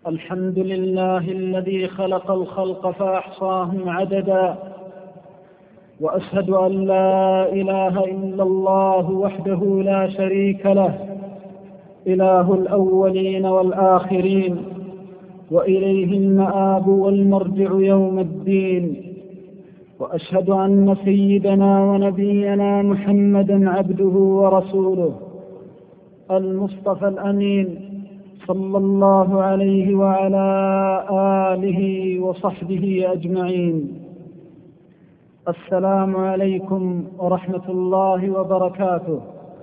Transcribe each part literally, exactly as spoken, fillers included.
الحمد لله الذي خلق الخلق فأحصاهم عددا، وأشهد أن لا إله إلا الله وحده لا شريك له، إله الأولين والآخرين، وإليه المآب والمرجع يوم الدين. وأشهد أن سيدنا ونبينا محمدا عبده ورسوله المصطفى الأمين، صلى الله عليه وعلى آله وصحبه أجمعين. السلام عليكم ورحمة الله وبركاته.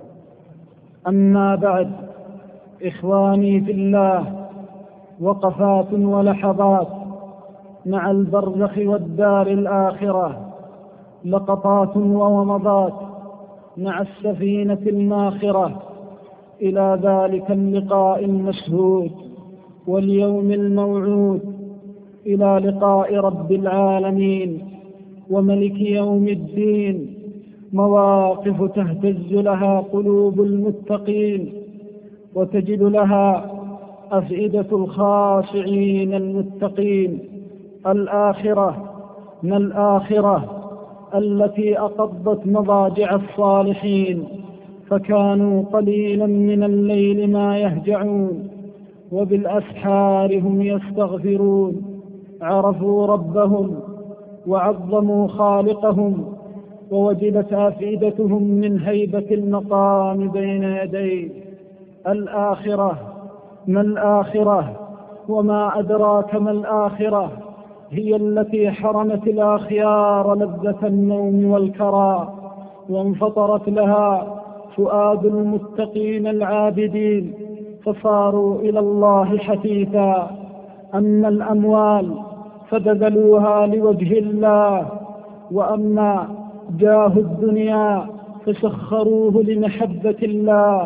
أما بعد، إخواني في الله، وقفات ولحظات مع البرزخ والدار الآخرة، لقطات وومضات مع السفينة الماخرة إلى ذلك اللقاء المشهود واليوم الموعود، إلى لقاء رب العالمين وملك يوم الدين. مواقف تهتز لها قلوب المتقين، وتجد لها أفئدة الخاشعين المتقين. الآخرة ما الآخرة التي أقضت مضاجع الصالحين، فكانوا قليلا من الليل ما يهجعون، وبالأسحار هم يستغفرون. عرفوا ربهم وعظموا خالقهم، ووجدت أفئدتهم من هيبة المقام بين يديه. الآخرة ما الآخرة وما أدراك ما الآخرة؟ هي التي حرمت الأخيار لذة النوم والكرى، وانفطرت لها فؤاد المتقين العابدين، فصاروا إلى الله حثيثا. أما الأموال فبذلوها لوجه الله، وأما جاه الدنيا فسخروه لمحبة الله.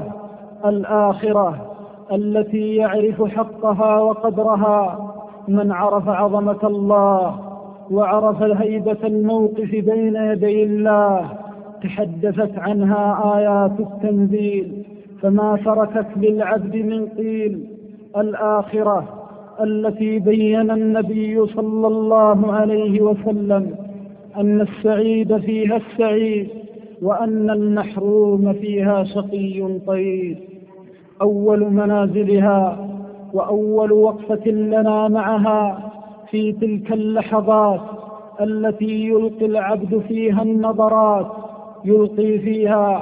الآخرة التي يعرف حقها وقدرها من عرف عظمة الله وعرف هيبة الموقف بين يدي الله. تحدثت عنها آيات التنزيل فما تركت للعبد من قيل. الآخرة التي بين النبي صلى الله عليه وسلم أن السعيد فيها السعيد، وأن المحروم فيها شقي طيب. أول منازلها وأول وقفة لنا معها في تلك اللحظات التي يلقي العبد فيها النظرات، يلقي فيها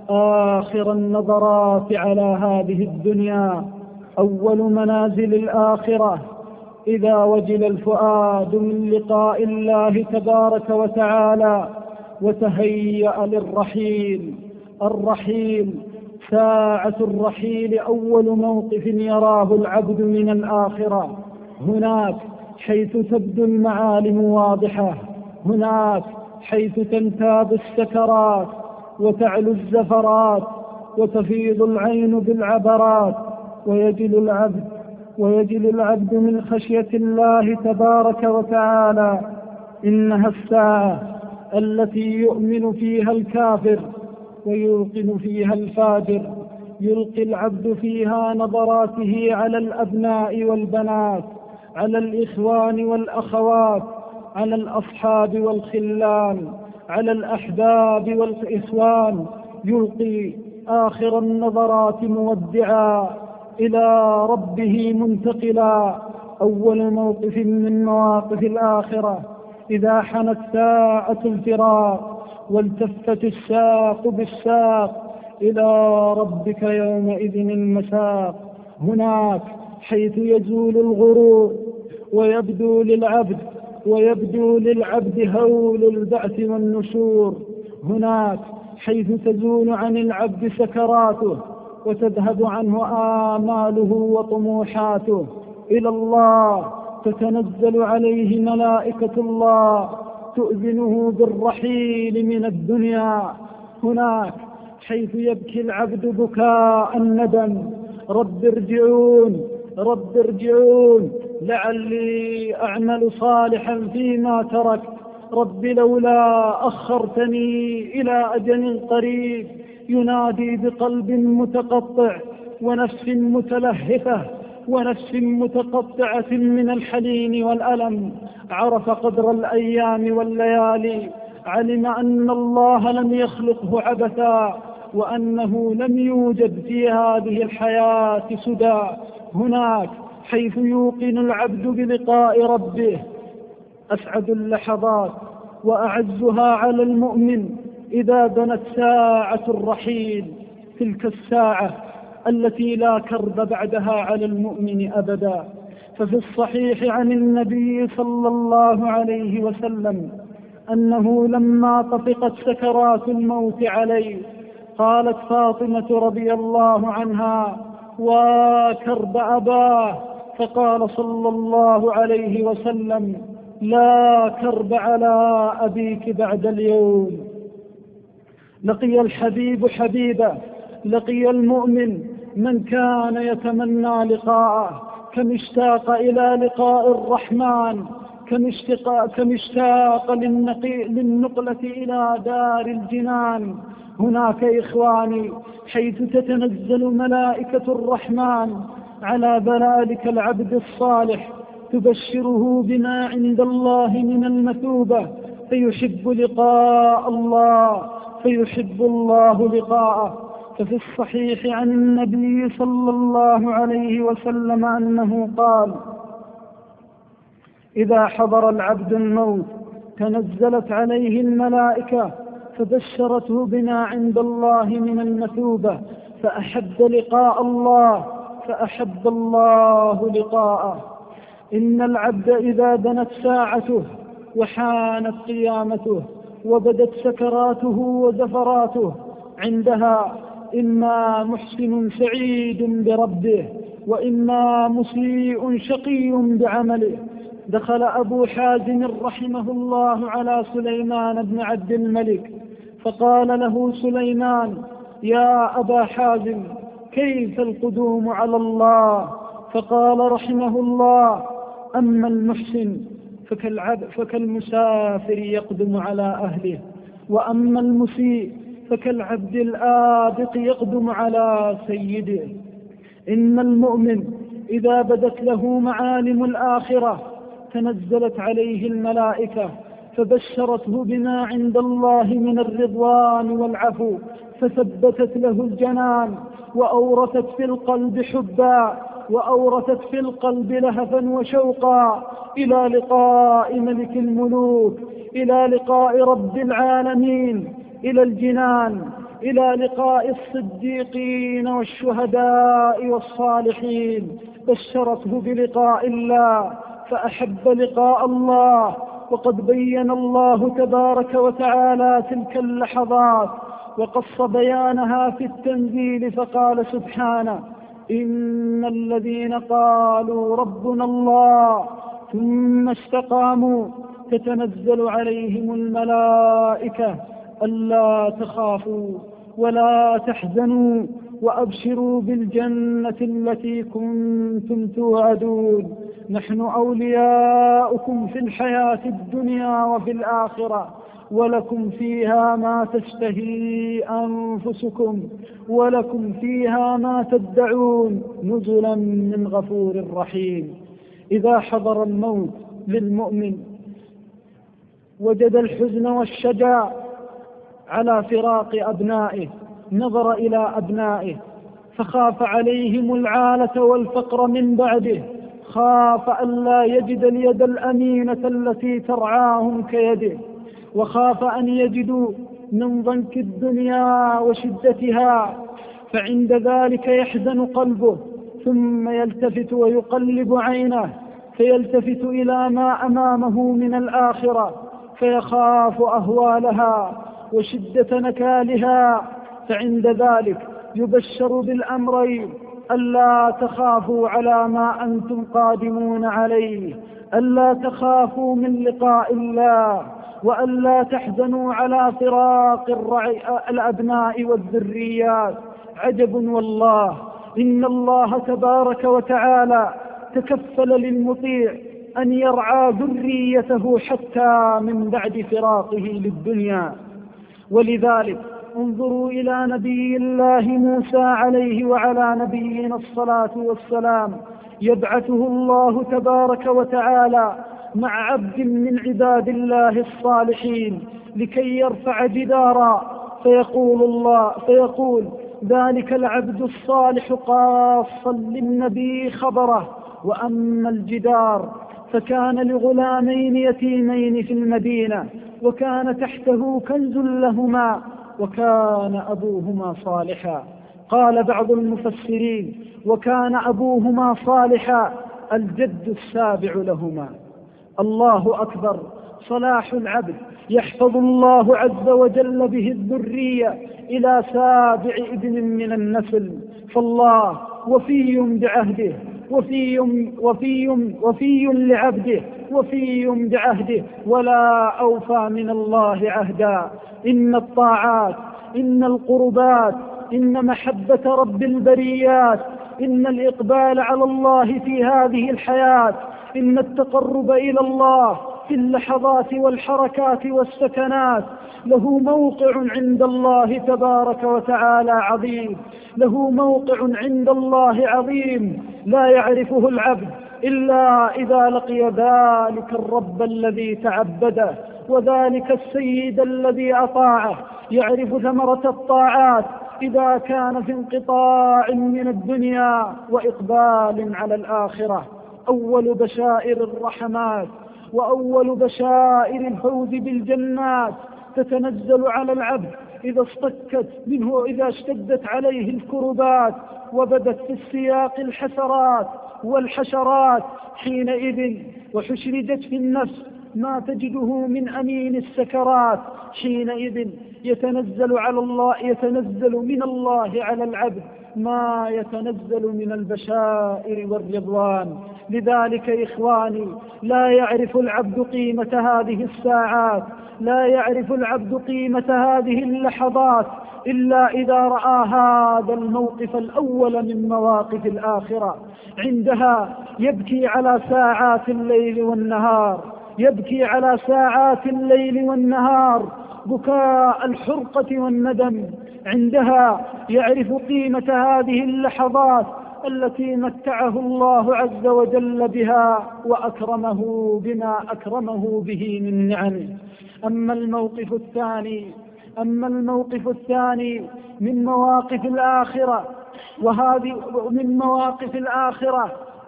آخر النظرات على هذه الدنيا. أول منازل الآخرة إذا وجل الفؤاد من لقاء الله تبارك وتعالى وتهيأ للرحيل. الرحيل، ساعة الرحيل أول موقف يراه العبد من الآخرة. هناك حيث تبدو المعالم واضحة، هناك حيث تنتاب السكرات وتعلو الزفرات وتفيض العين بالعبرات، ويجل العبد ويجل العبد من خشية الله تبارك وتعالى. إنها الساعة التي يؤمن فيها الكافر ويوقن فيها الفاجر. يلقي العبد فيها نظراته على الأبناء والبنات، على الإخوان والأخوات، على الأصحاب والخلان، على الأحباب والإخوان. يلقي آخر النظرات مودعا إلى ربه منتقلا. أول موقف من مواقف الآخرة إذا حنت ساعة الفراق والتفت الساق بالساق، إلى ربك يومئذ المساق. هناك حيث يزول الغرور ويبدو للعبد ويبدو للعبد هول البعث والنشور. هناك حيث تزول عن العبد سكراته وتذهب عنه آماله وطموحاته. إلى الله تتنزل عليه ملائكة الله تؤذنه بالرحيل من الدنيا. هناك حيث يبكي العبد بكاء الندم: رب ارجعون رب ارجعون لعلي أعمل صالحا فيما تركت، رب لولا أخرتني إلى أجل قريب. ينادي بقلب متقطع ونفس متلهفة: ونفس متقطعة من الحنين والألم، عرف قدر الأيام والليالي، علم أن الله لم يخلقه عبثا، وأنه لم يوجد في هذه الحياة سدى. هناك حيث يوقن العبد بلقاء ربه أسعد اللحظات وأعزها على المؤمن إذا دنت ساعة الرحيل، تلك الساعة التي لا كرب بعدها على المؤمن أبدا. ففي الصحيح عن النبي صلى الله عليه وسلم أنه لما طفقت سكرات الموت عليه قالت فاطمة رضي الله عنها: وكرب أباه، فقال صلى الله عليه وسلم: لا كرب على أبيك بعد اليوم. لقي الحبيب حبيبه، لقي المؤمن من كان يتمنى لقاءه، كم اشتاق إلى لقاء الرحمن، كم اشتاق, كم اشتاق للنقلة إلى دار الجنان. هناك إخواني حيث تتنزل ملائكة الرحمن على ذلك العبد الصالح تبشره بما عند الله من المثوبة، فيحب لقاء الله، فيحب الله لقاءه. ففي الصحيح عن النبي صلى الله عليه وسلم أنه قال: إذا حضر العبد الموت تنزلت عليه الملائكة فبشرته بما عند الله من المثوبة، فأحب لقاء الله فأحب الله لقاءه. إن العبد إذا دنت ساعته وحانت قيامته وبدت سكراته وزفراته، عندها إما محسن سعيد بربه، وإما مسيء شقي بعمله. دخل أبو حازم رحمه الله على سليمان بن عبد الملك فقال له سليمان: يا أبا حازم، كيف القدوم على الله؟ فقال رحمه الله: أما المحسن فكالمسافر يقدم على أهله، وأما المسيء فكالعبد الآبق يقدم على سيده. إن المؤمن إذا بدت له معالم الآخرة تنزلت عليه الملائكة فبشرته بما عند الله من الرضوان والعفو، فثبتت له الجنان وأورثت في القلب حبا، وأورثت في القلب لهفا وشوقا إلى لقاء ملك الملوك، إلى لقاء رب العالمين، إلى الجنان، إلى لقاء الصديقين والشهداء والصالحين. بشرته بلقاء الله فأحب لقاء الله. وقد بين الله تبارك وتعالى تلك اللحظات وقص بيانها في التنزيل، فقال سبحانه: إن الذين قالوا ربنا الله ثم استقاموا تتنزل عليهم الملائكة ألا تخافوا ولا تحزنوا وأبشروا بالجنة التي كنتم توعدون، نحن أولياؤكم في الحياة الدنيا وفي الآخرة، ولكم فيها ما تشتهي أنفسكم ولكم فيها ما تدعون، نزلا من غفور رحيم. إذا حضر الموت للمؤمن وجد الحزن والشجاع على فراق أبنائه، نظر إلى أبنائه فخاف عليهم العالة والفقر من بعده، خاف أن لا يجد اليد الأمينة التي ترعاهم كيده، وخاف أن يجدوا من ضنك الدنيا وشدتها، فعند ذلك يحزن قلبه، ثم يلتفت ويقلب عينه فيلتفت إلى ما أمامه من الآخرة، فيخاف أهوالها وشدة نكالها، فعند ذلك يبشر بالأمرين: ألا تخافوا على ما أنتم قادمون عليه، ألا تخافوا من لقاء الله، وألا تحزنوا على فراق الأبناء والذريات. عجب والله، إن الله تبارك وتعالى تكفل للمطيع أن يرعى ذريته حتى من بعد فراقه للدنيا. ولذلك انظروا إلى نبي الله موسى عليه وعلى نبينا الصلاة والسلام، يبعثه الله تبارك وتعالى مع عبد من عباد الله الصالحين لكي يرفع جدارا، فيقول الله فيقول ذلك العبد الصالح قاصا للنبي خبره. وأما الجدار فكان لغلامين يتيمين في المدينة، وكان تحته كنز لهما، وكان أبوهما صالحا. قال بعض المفسرين: وكان أبوهما صالحا، الجد السابع لهما. الله أكبر. صلاح العبد يحفظ الله عز وجل به الذرية إلى سابع ابن من النسل، فالله وفي بعهده، وفي وفي وفي لعبده، وفي بعهده، ولا أوفى من الله عهدا. إن الطاعات، إن القربات، إن محبة رب البريات، إن الإقبال على الله في هذه الحياة، إن التقرب إلى الله في اللحظات والحركات والسكنات له موقع عند الله تبارك وتعالى عظيم، له موقع عند الله عظيم لا يعرفه العبد إلا إذا لقي ذلك الرب الذي تعبده، وذلك السيد الذي أطاعه. يعرف ثمرة الطاعات إذا كان في انقطاع من الدنيا وإقبال على الآخرة. أول بشائر الرحمات وأول بشائر الفوز بالجنات تتنزل على العبد إذا اصطكت منه، إذا اشتدت عليه الكربات وبدت في السياق الحسرات والحشرات، حينئذ وحشرجت في النفس ما تجده من أمين السكرات، حينئذ يتنزل على الله يتنزل من الله على العبد ما يتنزل من البشائر والرضوان. لذلك إخواني لا يعرف العبد قيمة هذه الساعات، لا يعرف العبد قيمة هذه اللحظات إلا إذا رأى هذا الموقف الأول من مواقف الآخرة. عندها يبكي على ساعات الليل والنهار، يبكي على ساعات الليل والنهار بكاء الحرقة والندم. عندها يعرف قيمة هذه اللحظات التي متعه الله عز وجل بها وأكرمه بما أكرمه به من نعمه. أما الموقف الثاني أما الموقف الثاني من مواقف الآخرة، وهذه من مواقف الآخرة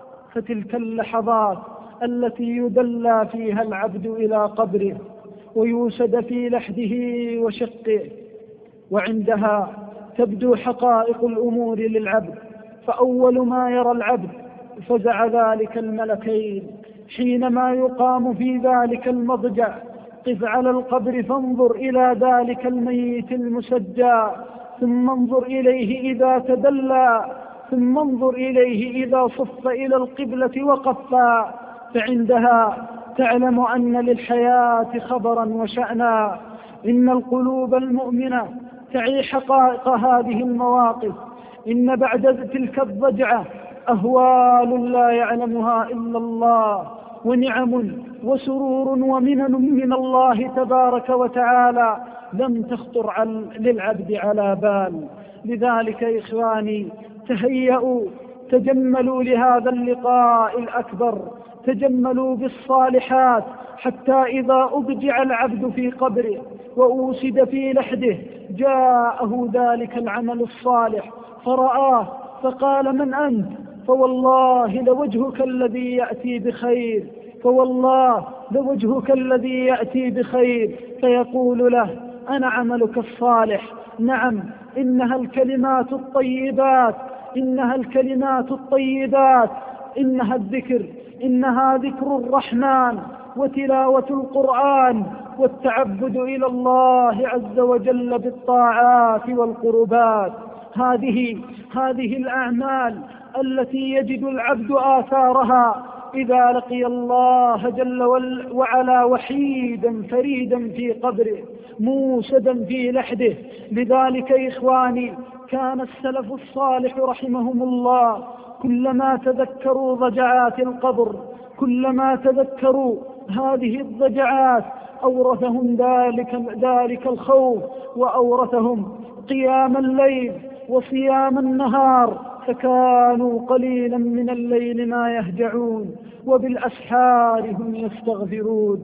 فتلك اللحظات التي يدلى فيها العبد إلى قبره ويوسد في لحده وشقه، وعندها تبدو حقائق الأمور للعبد. فأول ما يرى العبد فزع ذلك الملكين حينما يقام في ذلك المضجع: قف على القبر فانظر إلى ذلك الميت المسجى، ثم انظر إليه إذا تدلى، ثم انظر إليه إذا صف إلى القبلة وقفا. فعندها تعلم أن للحياة خبرا وشأنا. إن القلوب المؤمنة تعي حقائق هذه المواقف. إن بعد تلك الضجعة أهوال لا يعلمها إلا الله، ونعم وسرور ومنن من الله تبارك وتعالى لم تخطر للعبد على بال. لذلك إخواني تهيئوا، تجملوا لهذا اللقاء الأكبر، تجملوا بالصالحات، حتى إذا أضجع العبد في قبره وأوسد في لحده جاءه ذلك العمل الصالح فرآه فقال: من أنت؟ فوالله لوجهك الذي يأتي بخير، فوالله لوجهك الذي يأتي بخير. فيقول له: أنا عملك الصالح. نعم، إنها الكلمات الطيبات، إنها الكلمات الطيبات، إنها الذكر، إنها ذكر الرحمن وتلاوة القرآن والتعبد إلى الله عز وجل بالطاعات والقربات. هذه هذه الأعمال التي يجد العبد آثارها إذا لقي الله جل وعلا وحيدا فريدا في قبره موسدا في لحده. لذلك إخواني كان السلف الصالح رحمهم الله كلما تذكروا ضجعات القبر، كلما تذكروا هذه الضجعات أورثهم ذلك, ذلك الخوف، وأورثهم قيام الليل وصيام النهار، فكانوا قليلا من الليل ما يهجعون وبالأسحار هم يستغفرون.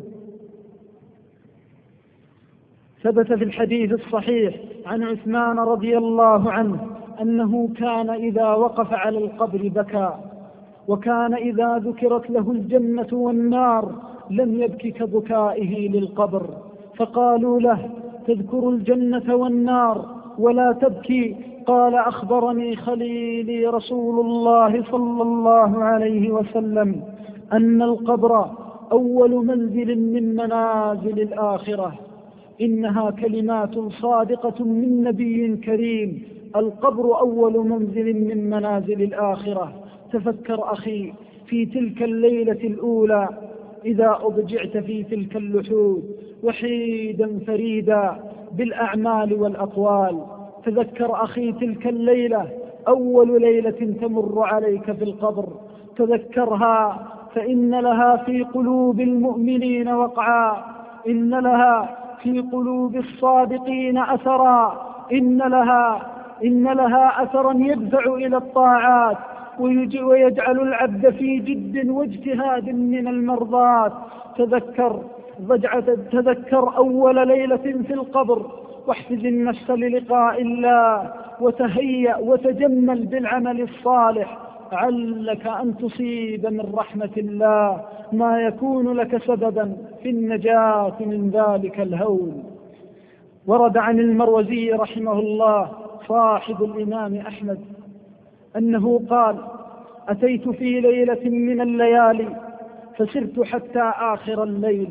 ثبت في الحديث الصحيح عن عثمان رضي الله عنه أنه كان إذا وقف على القبر بكى، وكان إذا ذكرت له الجنة والنار لم يبك كبكائه للقبر، فقالوا له: تذكر الجنة والنار ولا تبكي؟ قال: أخبرني خليلي رسول الله صلى الله عليه وسلم أن القبر أول منزل من منازل الآخرة. إنها كلمات صادقة من نبي كريم: القبر أول منزل من منازل الآخرة. تفكر أخي في تلك الليلة الأولى إذا أضجعت في تلك اللحود وحيدا فريدا بالأعمال والأقوال. تذكر أخي تلك الليلة أول ليلة تمر عليك في القبر، تذكرها، فإن لها في قلوب المؤمنين وقعا، إن لها في قلوب الصادقين أثرا، إن لها إن لها أثرا يدفع إلى الطاعات ويجعل العبد في جد واجتهاد من المرضات. تذكر ضجعة تذكر أول ليلة في القبر، واحفز النفس للقاء الله، وتهيأ وتجمل بالعمل الصالح، علك أن تصيب من رحمة الله ما يكون لك سببا في النجاة من ذلك الهول. ورد عن المروزي رحمه الله صاحب الإمام أحمد أنه قال: أتيت في ليلة من الليالي فسرت حتى آخر الليل،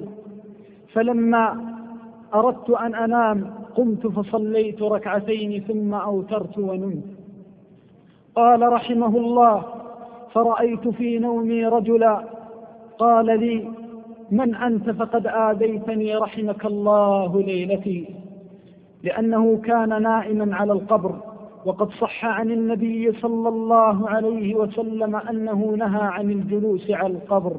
فلما أردت أن أنام قمت فصليت ركعتين ثم أوترت ونمت. قال رحمه الله: فرأيت في نومي رجلا قال لي: من أنت؟ فقد آذيتني رحمك الله ليلتي، لأنه كان نائما على القبر، وقد صح عن النبي صلى الله عليه وسلم أنه نهى عن الجلوس على القبر.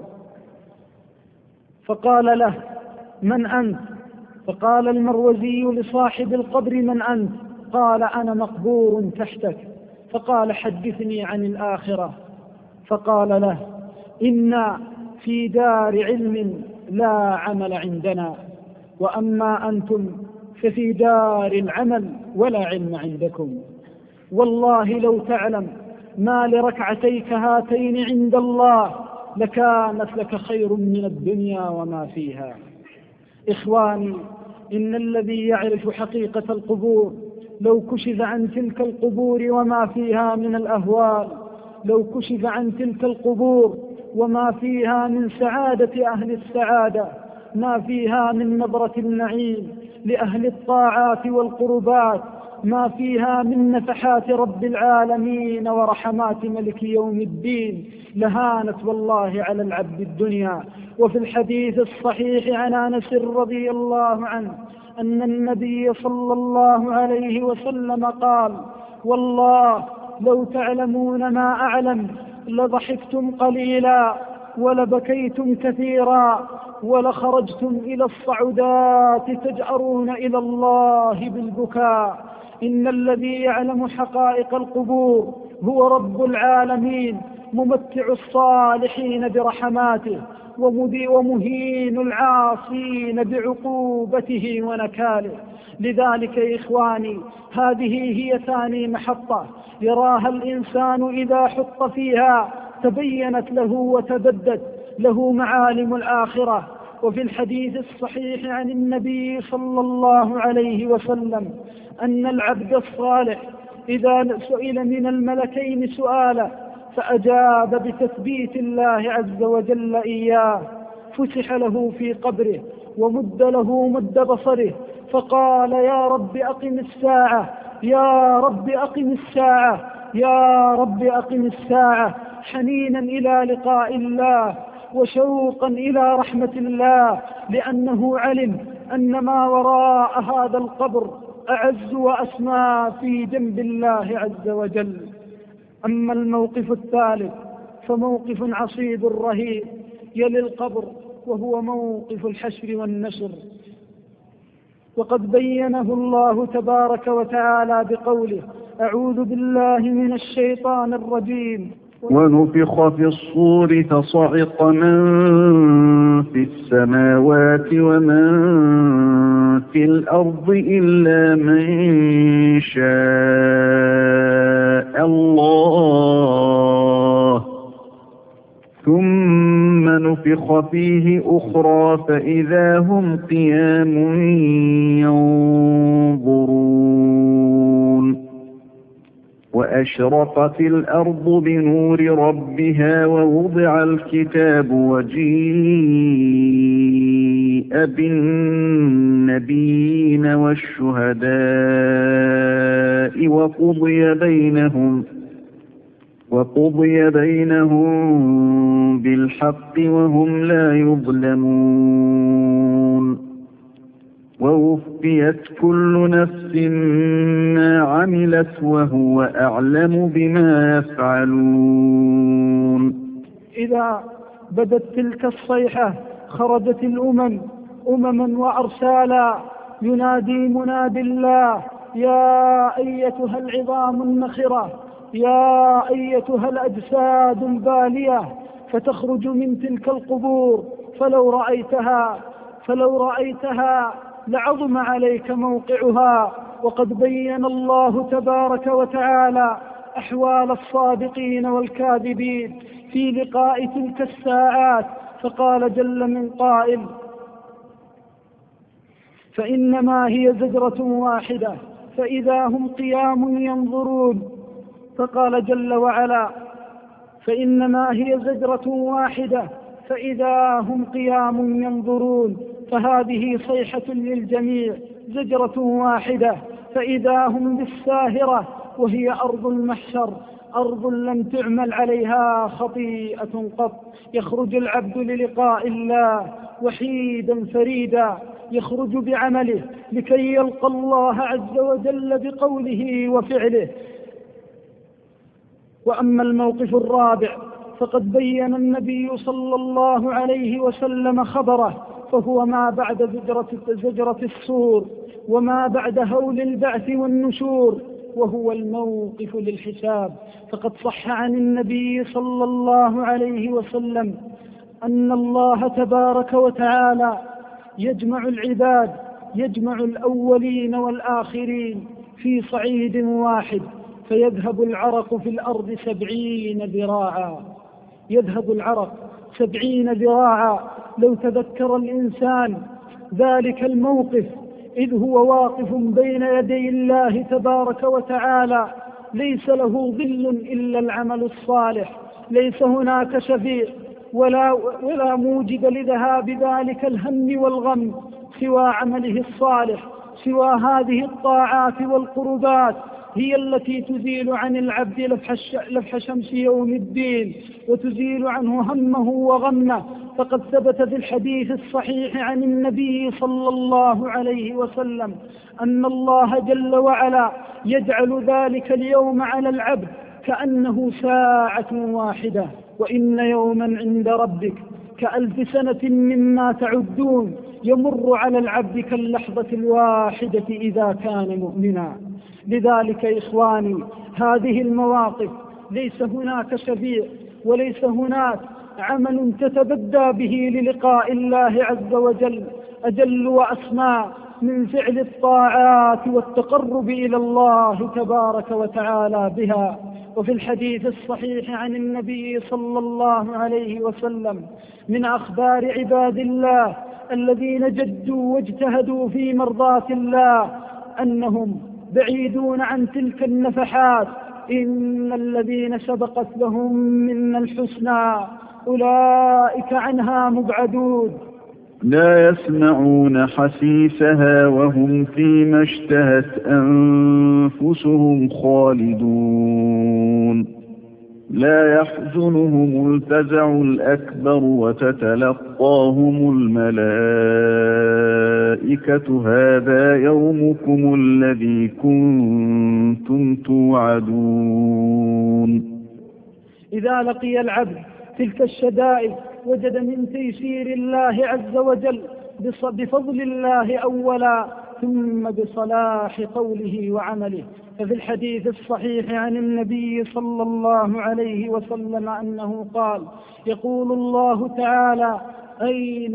فقال له: من أنت؟ فقال المروزي لصاحب القبر: من أنت؟ قال: أنا مقبور تحتك. فقال: حدثني عن الآخرة. فقال له: إنا في دار علم لا عمل عندنا، وأما أنتم ففي دار العمل ولا علم عندكم. والله لو تعلم ما لركعتيك هاتين عند الله لكانت لك خير من الدنيا وما فيها. إخواني، إن الذي يعرف حقيقة القبور لو كشف عن تلك القبور وما فيها من الأهوال، لو كشف عن تلك القبور وما فيها من سعادة أهل السعادة، ما فيها من نظرة النعيم لأهل الطاعات والقربات، ما فيها من نفحات رب العالمين ورحمات ملك يوم الدين، لهانت والله على العبد الدنيا. وفي الحديث الصحيح عن أنس رضي الله عنه أن النبي صلى الله عليه وسلم قال: والله لو تعلمون ما أعلم لضحكتم قليلا ولبكيتم كثيرا ولخرجتم إلى الصعودات تجأرون إلى الله بالبكاء. إن الذي يعلم حقائق القبور هو رب العالمين، ممتع الصالحين برحماته ومهين العاصين بعقوبته ونكاله. لذلك يا إخواني، هذه هي ثاني محطة يراها الإنسان إذا حط فيها تبينت له وتبدت له معالم الآخرة. وفي الحديث الصحيح عن النبي صلى الله عليه وسلم أن العبد الصالح إذا سئل من الملكين سؤالا فأجاب بتثبيت الله عز وجل إياه فسح له في قبره ومد له مد بصره، فقال: يا رب أقم الساعة، يا رب أقم الساعة، يا رب أقم الساعة، حنينا إلى لقاء الله وشوقا إلى رحمة الله، لأنه علم أن ما وراء هذا القبر أعز وأسمى في جنب الله عز وجل. أما الموقف الثالث فموقف عصيب رهيب يلي القبر، وهو موقف الحشر والنشر، وقد بينه الله تبارك وتعالى بقوله: أعوذ بالله من الشيطان الرجيم. ونفخ في الصور فصعق من في السماوات ومن في الأرض إلا من شاء الله ثم نفخ فيه أخرى فإذا هم قيام ينظرون وأشرقت الأرض بنور ربها ووضع الكتاب وجيء بالنبيين والشهداء وقضي بينهم وقضي بينهم بالحق وهم لا يظلمون ووفيت كل نفس ما عملت وهو أعلم بما يفعلون. إذا بدت تلك الصيحة خرجت الأمم أمما وأرسالا ينادي مناد الله: يا أيتها العظام النخرة، يا أيتها الأجساد البالية، فتخرج من تلك القبور فلو رأيتها فلو رأيتها لعظم عليك موقعها. وقد بين الله تبارك وتعالى أحوال الصادقين والكاذبين في لقاء تلك الساعات، فقال جل من قائل: فإنما هي زجرة واحدة فإذا هم قيام ينظرون. فقال جل وعلا: فإنما هي زجرة واحدة فإذا هم قيام ينظرون. فهذه صيحة للجميع، زجرة واحدة فإذا هم بالساهرة، وهي أرض المحشر، أرض لم تعمل عليها خطيئة قط. يخرج العبد للقاء الله وحيدا فريدا، يخرج بعمله لكي يلقى الله عز وجل بقوله وفعله. وأما الموقف الرابع فقد بين النبي صلى الله عليه وسلم خبره، فهو ما بعد زجرة, زجرة الصور وما بعد هول البعث والنشور، وهو الموقف للحساب. فقد صح عن النبي صلى الله عليه وسلم أن الله تبارك وتعالى يجمع العباد، يجمع الأولين والآخرين في صعيد واحد، فيذهب العرق في الأرض سبعين ذراعا، يذهب العرق سبعين ذراعا. لو تذكر الإنسان ذلك الموقف إذ هو واقف بين يدي الله تبارك وتعالى، ليس له ظل إلا العمل الصالح، ليس هناك شفيع ولا, ولا موجب لذهاب ذلك الهم والغم سوى عمله الصالح، سوى هذه الطاعات والقربات هي التي تزيل عن العبد لفح شمس يوم الدين وتزيل عنه همه وغمه. فقد ثبت في الحديث الصحيح عن النبي صلى الله عليه وسلم أن الله جل وعلا يجعل ذلك اليوم على العبد كأنه ساعة واحدة، وإن يوما عند ربك كألف سنة مما تعدون، يمر على العبد كاللحظة الواحدة إذا كان مؤمنا. لذلك إخواني هذه المواقف ليس هناك شفيع وليس هناك عمل تتبدى به للقاء الله عز وجل أجل وأسمى من فعل الطاعات والتقرب إلى الله تبارك وتعالى بها. وفي الحديث الصحيح عن النبي صلى الله عليه وسلم من أخبار عباد الله الذين جدوا واجتهدوا في مرضاة الله أنهم بعيدون عن تلك النفحات. إن الذين سبقت لهم من الحسنى أولئك عنها مبعدون. لا يسمعون حسيسها وهم فيما اشتهت أنفسهم خالدون. لا يحزنهم الفزع الأكبر وتتلقاهم الملائكة هذا يومكم الذي كنتم توعدون. إذا لقي العبد تلك الشدائد وجد من تيسير الله عز وجل بفضل الله أولا ثم بصلاح قوله وعمله. ففي الحديث الصحيح عن النبي صلى الله عليه وسلم أنه قال: يقول الله تعالى: أين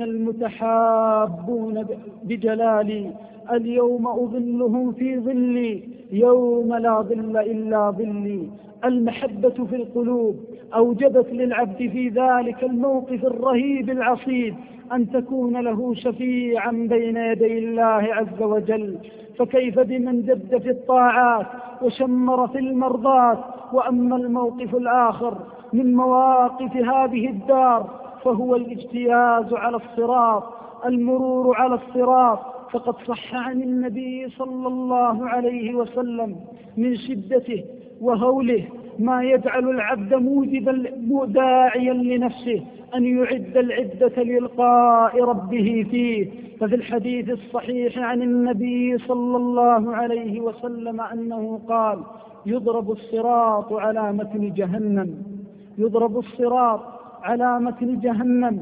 المتحابون بجلالي؟ اليوم أظلهم في ظلي يوم لا ظل إلا ظلي. المحبة في القلوب أوجبت للعبد في ذلك الموقف الرهيب العصيب أن تكون له شفيعا بين يدي الله عز وجل. فكيف بمن جد في الطاعات وشمر في المرضات؟ وأما الموقف الآخر من مواقف هذه الدار فهو الاجتياز على الصراط، المرور على الصراط. فقد صح عن النبي صلى الله عليه وسلم من شدته وهوله ما يجعل العبد موجبا داعيا لنفسه أن يعد العدة للقاء ربه فيه. ففي الحديث الصحيح عن النبي صلى الله عليه وسلم أنه قال: يضرب الصراط على متن جهنم يضرب الصراط على متن جهنم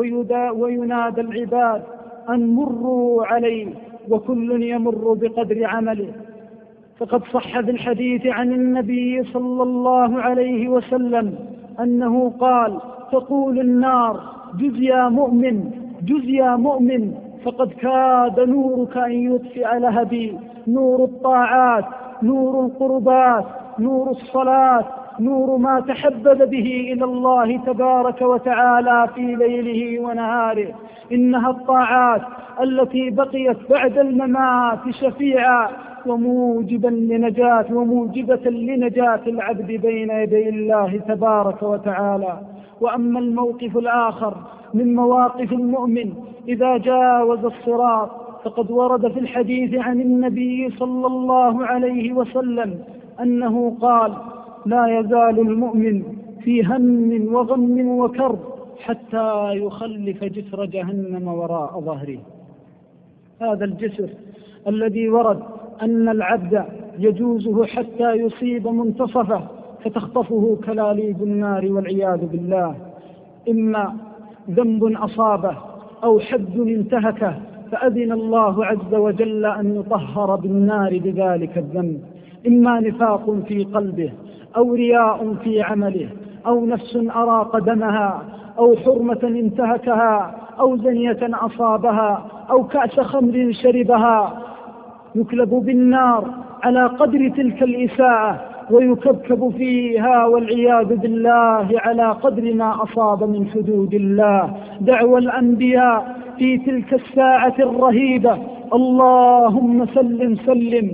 وينادى العباد أن مروا عليه، وكل يمر بقدر عمله. فقد صح في الحديث عن النبي صلى الله عليه وسلم أنه قال: تقول النار: جز يا مؤمن جز يا مؤمن، فقد كاد نورك أن يطفئ لهبي. نور الطاعات، نور القربات، نور الصلاة، نور ما تحبب به إلى الله تبارك وتعالى في ليله ونهاره. إنها الطاعات التي بقيت بعد الممات شفيعا وموجبا لنجاة وموجبة لنجاة العبد بين يدي الله تبارك وتعالى. وأما الموقف الآخر من مواقف المؤمن إذا جاوز الصراط فقد ورد في الحديث عن النبي صلى الله عليه وسلم أنه قال: لا يزال المؤمن في هم وغم وكرب حتى يخلف جسر جهنم وراء ظهره. هذا الجسر الذي ورد أن العبد يجوزه حتى يصيب منتصفه فتخطفه كلاليب النار والعياذ بالله، إما ذنب أصابه أو حد انتهكه فأذن الله عز وجل أن يطهر بالنار بذلك الذنب، إما نفاق في قلبه أو رياء في عمله أو نفس أراق دمها أو حرمة انتهكها أو زنية أصابها أو كأس خمر شربها، يكلب بالنار على قدر تلك الإساءة ويكبكب فيها والعياذ بالله على قدر ما أصاب من حدود الله. دعوى الأنبياء في تلك الساعة الرهيبة: اللهم سلم سلم،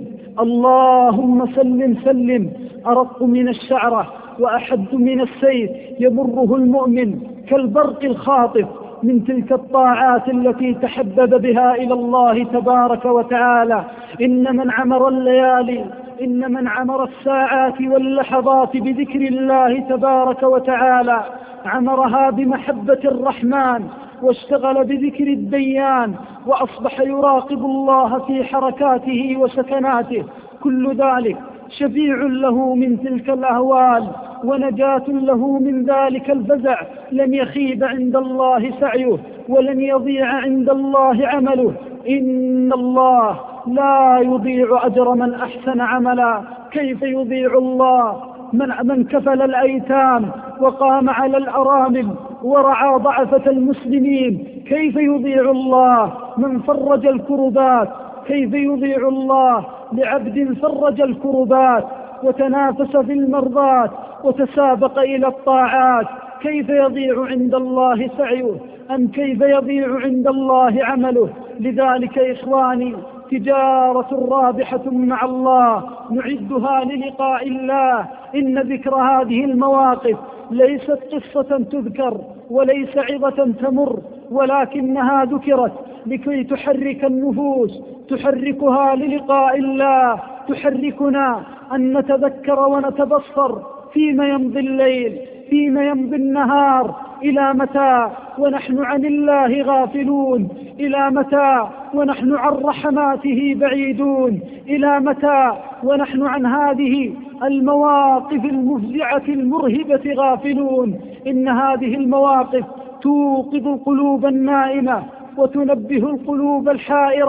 اللهم سلم سلم. أرق من الشعرة وأحد من السيف يمره المؤمن كالبرق الخاطف من تلك الطاعات التي تحبب بها إلى الله تبارك وتعالى. إن من عمر الليالي إن من عمر الساعات واللحظات بذكر الله تبارك وتعالى عمرها بمحبة الرحمن واشتغل بذكر الديان وأصبح يراقب الله في حركاته وسكناته، كل ذلك شفيع له من تلك الأهوال ونجاة له من ذلك الفزع. لن يخيب عند الله سعيه ولن يضيع عند الله عمله. إن الله لا يضيع أجر من أحسن عملا. كيف يضيع الله من, من كفل الأيتام وقام على الأرامل ورعى ضعفة المسلمين؟ كيف يضيع الله من فرج الكربات؟ كيف يضيع الله لعبد فرج الكربات وتنافس في المرضات وتسابق إلى الطاعات؟ كيف يضيع عند الله سعيه؟ أم كيف يضيع عند الله عمله؟ لذلك إخواني تجارة رابحة مع الله نعدها للقاء الله. إن ذكر هذه المواقف ليست قصة تذكر وليس عظة تمر، ولكنها ذكرت لكي تحرك النفوس، تحركها للقاء الله، تحركنا أن نتذكر ونتبصر فيما يمضي الليل، فيما يمضي النهار. إلى متى ونحن عن الله غافلون؟ إلى متى ونحن عن رحماته بعيدون؟ إلى متى ونحن عن هذه المواقف المفزعة المرهبة غافلون؟ إن هذه المواقف توقظ القلوب النائمة وتنبه القلوب الحائرة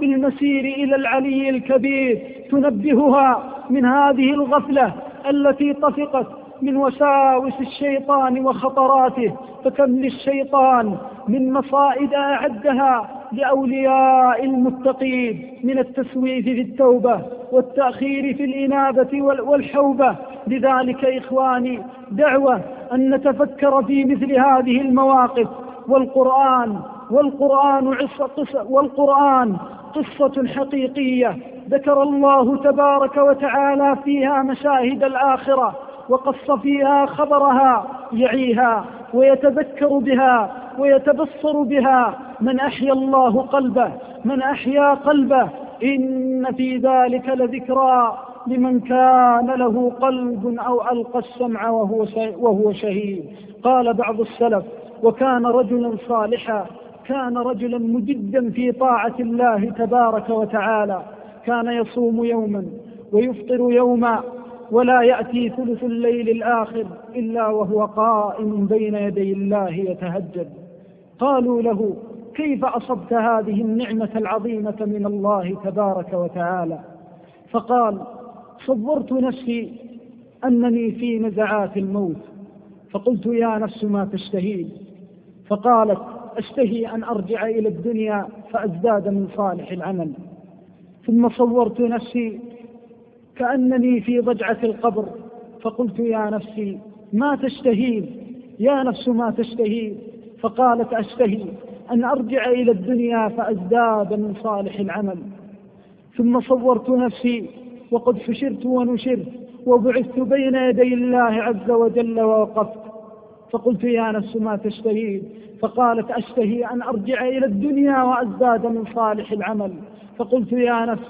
بالمسير إلى العلي الكبير، تنبهها من هذه الغفلة التي طفقت من وساوس الشيطان وخطراته. فكم للشيطان من مصائد أعدها لأولياء المتقين من التسويف في التوبة والتأخير في الإنابة والحوبة. لذلك إخواني دعوة أن نتفكر في مثل هذه المواقف. والقرآن والقرآن قصة, والقرآن قصة حقيقية ذكر الله تبارك وتعالى فيها مشاهد الآخرة، وقص فيها خبرها يعيها ويتذكر بها ويتبصر بها من أحيا الله قلبه من أحيا قلبه إن في ذلك لذكرى لمن كان له قلب أو ألقى السمع وهو وهو شهيد. قال بعض السلف: وكان رجلا صالحا، كان رجلا مجدا في طاعة الله تبارك وتعالى، كان يصوم يوما ويفطر يوما، ولا يأتي ثلث الليل الآخر إلا وهو قائم بين يدي الله يتهجد. قالوا له: كيف أصبت هذه النعمة العظيمة من الله تبارك وتعالى؟ فقال: صورت نفسي أنني في نزعات الموت، فقلت: يا نفس ما تشتهين؟ فقالت: أشتهي أن أرجع إلى الدنيا فأزداد من صالح العمل. ثم صورت نفسي كأنني في ضجعة القبر، فقلت: يا نفسي ما تشتهين؟ يا نفس ما تشتهين؟ فقالت: أشتهي أن أرجع إلى الدنيا فأزداد من صالح العمل. ثم صورت نفسي وقد حشرت ونشرت وبعثت بين يدي الله عز وجل ووقفت، فقلت: يا نفس ما تشتهين؟ فقالت: أشتهي أن أرجع إلى الدنيا وأزداد من صالح العمل. فقلت: يا نفس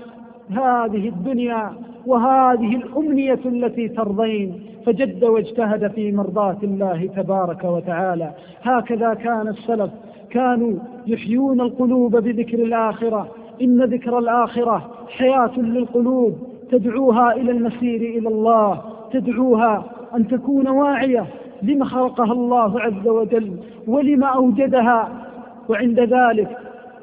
هذه الدنيا وهذه الأمنية التي ترضين. فجد واجتهد في مرضاة الله تبارك وتعالى. هكذا كان السلف، كانوا يحيون القلوب بذكر الآخرة. إن ذكر الآخرة حياة للقلوب، تدعوها إلى المسير إلى الله، تدعوها أن تكون واعية لما خلقها الله عز وجل ولما أوجدها. وعند ذلك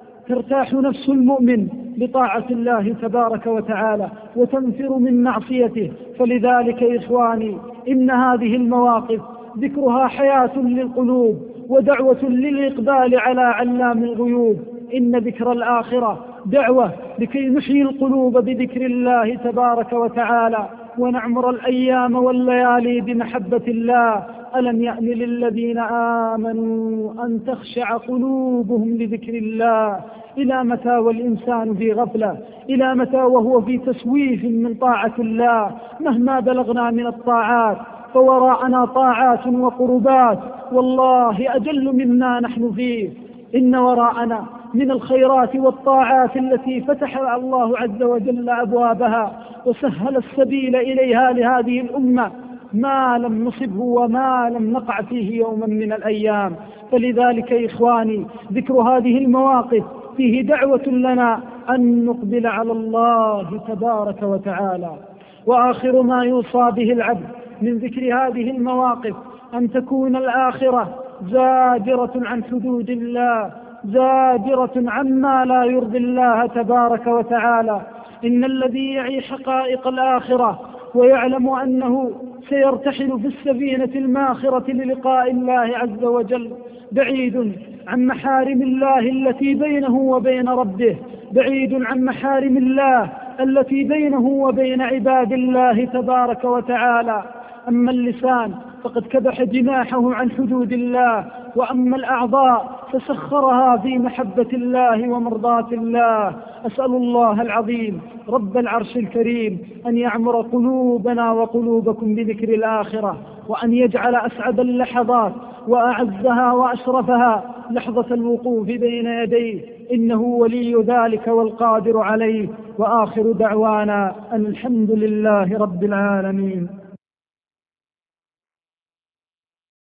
ترتاح نفس المؤمن بطاعة الله تبارك وتعالى وتنفر من معصيته. فلذلك إخواني إن هذه المواقف ذكرها حياة للقلوب ودعوة للإقبال على علام الغيوب. إن ذكر الآخرة دعوة لكي نحيي القلوب بذكر الله تبارك وتعالى ونعمر الأيام والليالي بمحبة الله. ألم يأن للذين آمنوا أن تخشع قلوبهم لذكر الله؟ إلى متى والإنسان في غفلة؟ إلى متى وهو في تسويف من طاعة الله؟ مهما بلغنا من الطاعات فوراءنا طاعات وقربات والله أجل مما نحن فيه. إن وراءنا من الخيرات والطاعات التي فتح الله عز وجل أبوابها وسهل السبيل إليها لهذه الأمة ما لم نصبه وما لم نقع فيه يوما من الأيام. فلذلك إخواني ذكر هذه المواقف فيه دعوة لنا أن نقبل على الله تبارك وتعالى. وآخر ما يوصى به العبد من ذكر هذه المواقف أن تكون الآخرة زاجرة عن حدود الله، زاجرة عما لا يرضي الله تبارك وتعالى. إن الذي يعي حقائق الآخرة ويعلم أنه سيرتحل في السفينة الماخرة للقاء الله عز وجل بعيد عن محارم الله التي بينه وبين ربه، بعيد عن محارم الله التي بينه وبين عباد الله تبارك وتعالى. أما اللسان فقد كبح جناحه عن حدود الله، وأما الأعضاء فسخرها في محبة الله ومرضاة الله. أسأل الله العظيم رب العرش الكريم أن يعمر قلوبنا وقلوبكم بذكر الآخرة، وأن يجعل أسعد اللحظات وأعزها وأشرفها لحظة الوقوف بين يديه، إنه ولي ذلك والقادر عليه. وآخر دعوانا أن الحمد لله رب العالمين.